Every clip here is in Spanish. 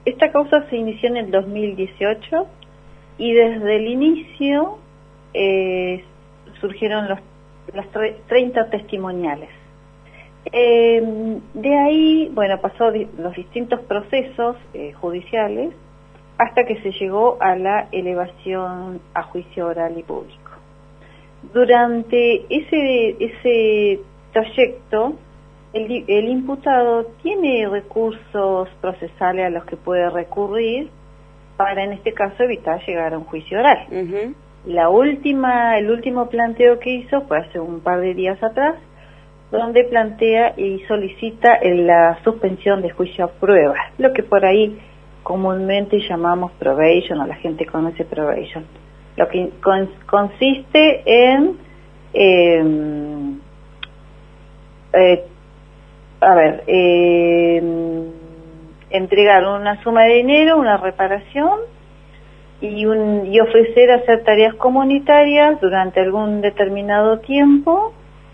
esta causa se inició en el 2018 y desde el inicio surgieron las 30 testimoniales. De ahí, bueno, pasó los distintos procesos judiciales hasta que se llegó a la elevación a juicio oral y público. Durante ese trayecto, el imputado tiene recursos procesales a los que puede recurrir para, en este caso, evitar llegar a un juicio oral. Uh-huh. El último planteo que hizo fue hace un par de días atrás, donde plantea y solicita la suspensión de juicio a prueba, lo que por ahí comúnmente llamamos probation, o la gente conoce probation, lo que consiste en entregar una suma de dinero, una reparación y ofrecer hacer tareas comunitarias durante algún determinado tiempo,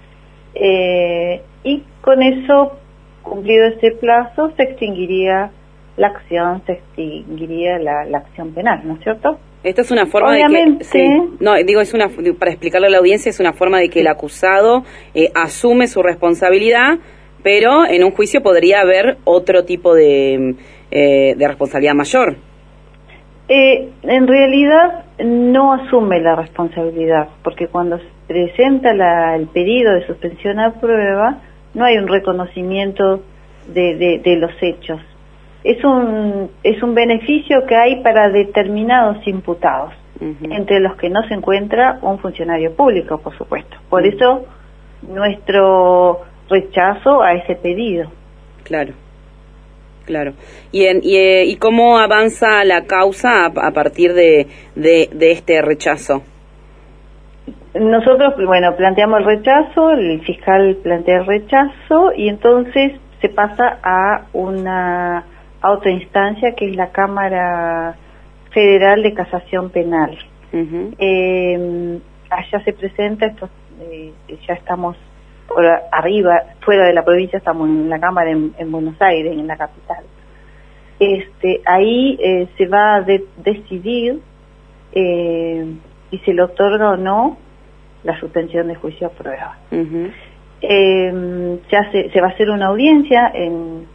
y con eso, cumplido ese plazo, se extinguiría la acción, la acción penal, ¿no es cierto? Esta es una forma Obviamente, de que... Sí, no, digo, para explicarle a la audiencia, es una forma de que el acusado asume su responsabilidad, pero en un juicio podría haber otro tipo de responsabilidad mayor. En realidad no asume la responsabilidad, porque cuando se presenta el pedido de suspensión a prueba, no hay un reconocimiento de los hechos. Es un beneficio que hay para determinados imputados, uh-huh, entre los que no se encuentra un funcionario público, por supuesto. Por eso nuestro rechazo a ese pedido. Claro. ¿Y cómo avanza la causa a partir de este rechazo? Nosotros, planteamos el rechazo, el fiscal plantea el rechazo y entonces se pasa a otra instancia que es la Cámara Federal de Casación Penal. Uh-huh. Allá se presenta, ya estamos por arriba, fuera de la provincia, estamos en la Cámara en Buenos Aires, en la capital. Ahí se va a decidir si se le otorga o no la suspensión de juicio a prueba. Uh-huh. Se va a hacer una audiencia. En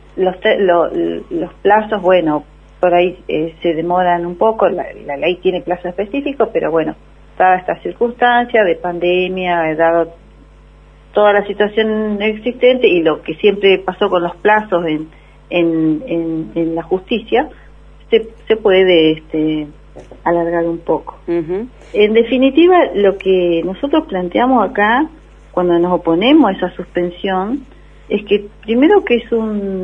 los plazos, por ahí se demoran un poco, la ley tiene plazo específico, pero dada esta circunstancia de pandemia, dado toda la situación existente y lo que siempre pasó con los plazos en la justicia, se puede alargar un poco. Uh-huh. En definitiva, lo que nosotros planteamos acá, cuando nos oponemos a esa suspensión, es que primero que es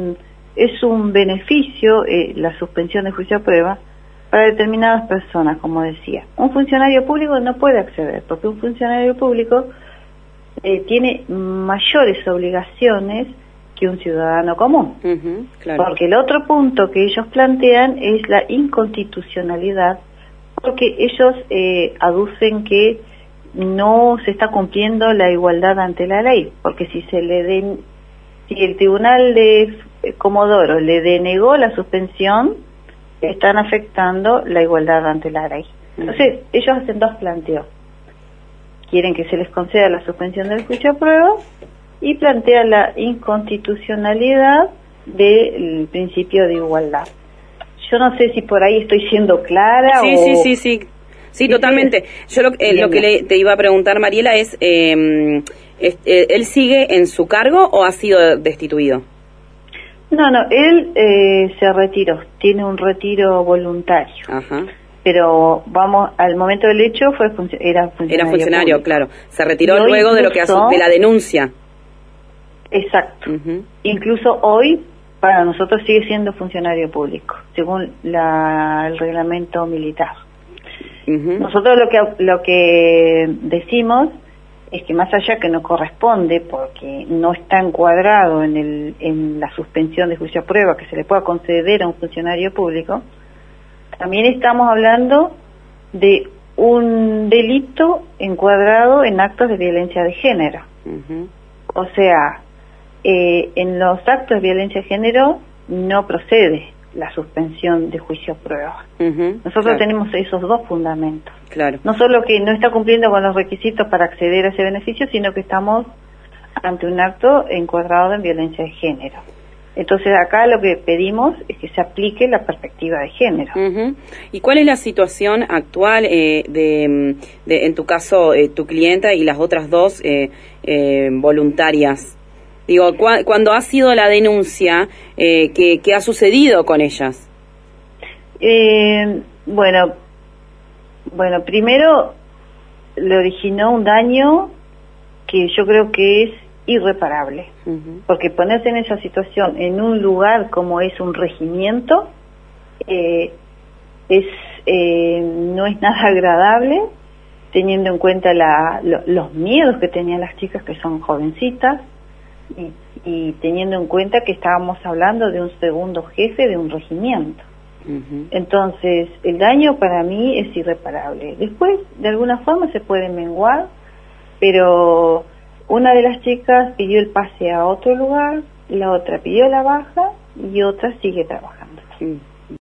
un beneficio la suspensión de juicio a prueba para determinadas personas, como decía. Un funcionario público no puede acceder, porque un funcionario público tiene mayores obligaciones que un ciudadano común. Uh-huh, claro. Porque el otro punto que ellos plantean es la inconstitucionalidad, porque ellos aducen que no se está cumpliendo la igualdad ante la ley, porque si el tribunal de Comodoro le denegó la suspensión, están afectando la igualdad ante la ley. Entonces, ellos hacen dos planteos. Quieren que se les conceda la suspensión del juicio a prueba y plantea la inconstitucionalidad del principio de igualdad. Yo no sé si por ahí estoy siendo clara Sí, totalmente. Yo lo que te iba a preguntar, Mariela, es, ¿él sigue en su cargo o ha sido destituido? No, él se retiró, tiene un retiro voluntario. Ajá. Pero al momento del hecho era funcionario público. Claro. Se retiró luego de de la denuncia. Exacto. Uh-huh. Incluso hoy para nosotros sigue siendo funcionario público, según el reglamento militar. Uh-huh. Nosotros lo que decimos es que más allá que no corresponde, porque no está encuadrado en la suspensión de juicio a prueba que se le pueda conceder a un funcionario público, también estamos hablando de un delito encuadrado en actos de violencia de género. Uh-huh. O sea, en los actos de violencia de género no procede la suspensión de juicio a prueba. Nosotros claro. tenemos esos dos fundamentos. Claro. No solo que no está cumpliendo con los requisitos para acceder a ese beneficio, sino que estamos ante un acto encuadrado en violencia de género. Entonces acá lo que pedimos es que se aplique la perspectiva de género. ¿Y cuál es la situación actual de en tu caso, tu clienta y las otras dos voluntarias? Digo, cuando ha sido la denuncia, ¿qué ha sucedido con ellas? Bueno, primero le originó un daño que yo creo que es irreparable, porque ponerse en esa situación en un lugar como es un regimiento no es nada agradable, teniendo en cuenta los miedos que tenían las chicas, que son jovencitas, y teniendo en cuenta que estábamos hablando de un segundo jefe de un regimiento. Entonces el daño para mí es irreparable. Después de alguna forma se puede menguar, pero una de las chicas pidió el pase a otro lugar, la otra pidió la baja y otra sigue trabajando.